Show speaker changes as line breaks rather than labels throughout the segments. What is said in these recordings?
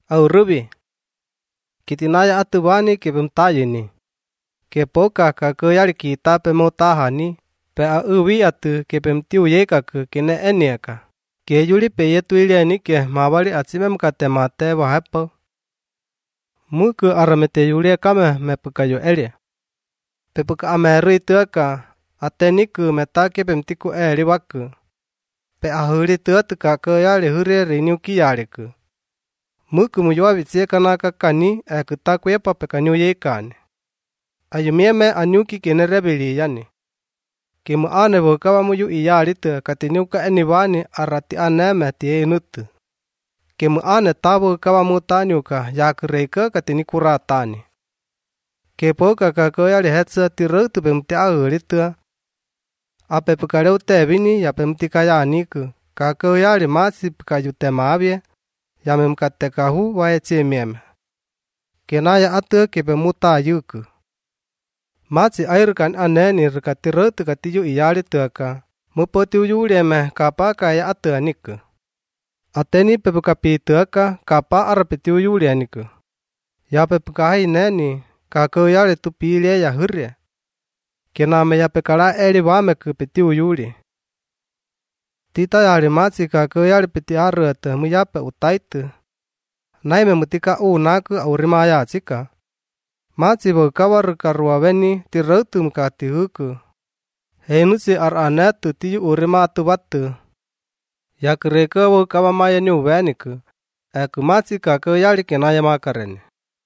Au rubi. Kitinaya atubani ke bemtayini. Ke poka ka kayari kita pemotahani. Pe a uwi atu ke pemtiu yeka ke ne eniaka. Ke yuli pe yetu iliani ke mawali atsimem katemate wahepo. Muku aramete yuli kame me pukayo elia. Pe puka ameru ituaka ateniku metake pemtiku eli waku. Pe ahuri tuatuka kayari hure riniuki yariku. Muku muyua vitsie kanaka kani kutaku yepa pe kanyu yekane. Ayumieme anyuki kene rebeli yani. Kimu ane vokawa muyu iyaritu katiniuka enivani arati aneme tie inutu. Kimu ane tabu kawa mutaniuka yakureika katiniku ratani. Kepoka kakayari hetsa tirutu pemti ahuritu. Ape pukareu tebini ya pemti kayaniku. Kakayari masi pukayute mabie. Ya memkatekahu wae mieme. Kenaya atu kepe muta yuku. Matsi airkan aneni rikatirutu katiyu iyari tuaka. Mupoti uyuleme kapa kaya atu aniku. Ateni pepukapi tuaka kapa arapiti uyuli aniku. Ya pepukahi neni kakayari tupile ya hurre. Kename ya pekala eli wameku piti uyuli. Tita yari matsi kakayari piti arruatu muyape utaitu. Naime mutika unaku aurimaya chika. Matsi vokawa rukaruaveni tirautu mkati huku. Henusi aranetu tiyu urimatu watu. Yakureka vokawa maya nyuveniku. Eku matsi kakayari kenaya makareni.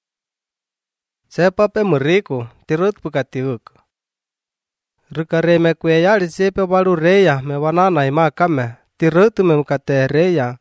Sepape muriku tirautu pukati huku. Rukareme kwe yari sepe walu reya me wanana imakame tirautu me mkate reya.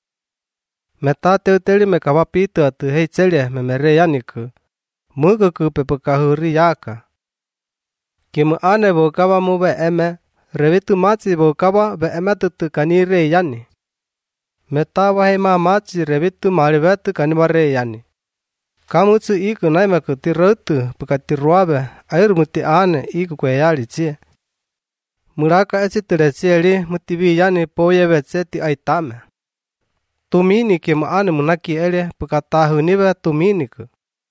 Meta teuteli me kawapitu atu hei celia me mereya niku. Mugu ku pepukahuri yaka. Kimu ane vokawa mu ve eme. Revitu matsi vokawa ve eme tutu kani reyani. Meta wahe ma matsi revitu marivetu kani wa reyani. Kamutsu iku naimeku tirautu pukatiruave airumuti ane iku kwe yali chie. Muraka echitire chieli mutivi yani poye vetse ti aitame. Tumini kimu ane munaki ele pukatahu nive tuminiku.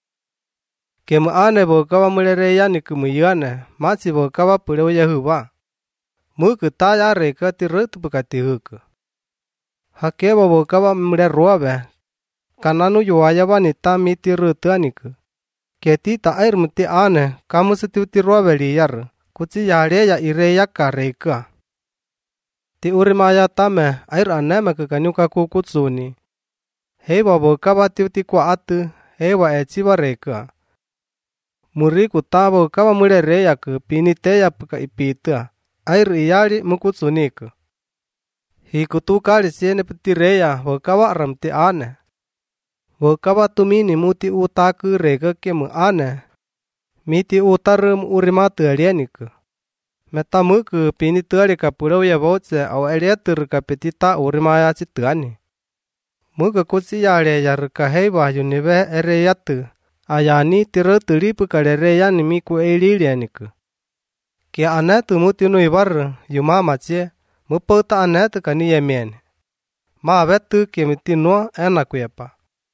Kimu ane vokawa mulere yani kumuyane matsi vokawa puleu yehuwa. Muku taya reka tirautu pukatihuku. Hakewa vokawa muleruave. Kananu yuaya wanita miti rutuaniku. Ketita air muti ane kamu setiuti ruaveli yar. Kutsi yareya ireya kareka. Ti urimaya tame air aneme kekanyuka kukutsuni. Hewa vokawa tiuti kwa atu hewa echiwa reka. Muriku ta vokawa mulereya ke piniteya puka ipitua. Air iyali mukutsuniku. Hikutu kali siene putireya vokawa aramti ane. Vokawa tumini muti utaku reka kemu ane. Miti utarum urimatu alieniku. Meta muku pinituali kapurau ya voce au elietur kapetita urimaya chituani. Muku kutsi yale ya rukaheiwa yunive ereyatu. Ayani tirautu lipu kalereyani miku eililieniku. Kia anetu muti nuivaru yumama chie. Mupauta anetu kaniye mieni. Maa vetu kemiti nua enakuyepa.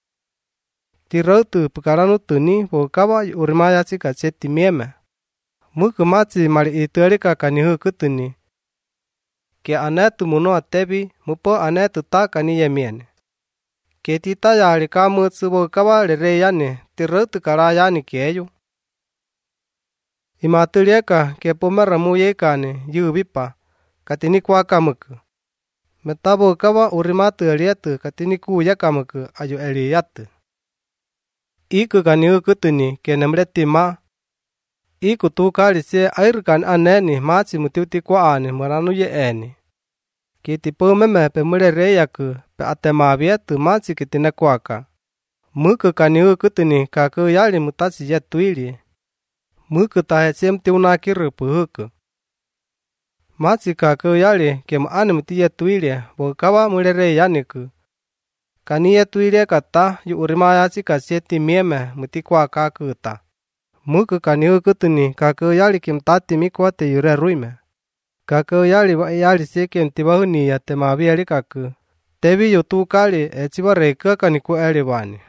Tirautu pukaranu tuni vokawa urimaya chika cheti mieme. Muku matsi mali itualika kanihu kutuni. Ke anetu munua tebi mupo anetu ta kaniye miene. Ke tita yali kamutsu vokawa lereyani tirautu karayani keyu. Imatulieka ke pomeramu yekane yubipa katini kwa kamuku. Meta vokawa urimatu elietu katini kuya kamuku ayu eliyatu. Iku kanihu kutuni ke nemreti ma. Iku tu kali se air kan aneni matsi mutiuti kwa ane maranu ye eni. Kiti pomeme pe mulereya ku pe atemavietu matsi kitine kwaka. Muku kanihu kutuni kaku yali mutasi ye tuili. Muku tahe semti unakiru puhuku. Matsi kaku yali kem ane muti ye tuili vokawa mulereya niku. Kaniye tuile kata yu urimaya chika sieti mieme muti kwa kakuta. Muku kanihu kutuni kaku yali kim tati mikwate yure ruime. Kaku yali wa yali sekem tibahuni ya temavieli kaku. Tevi yu tu kali echiwa reka kaniku elivani.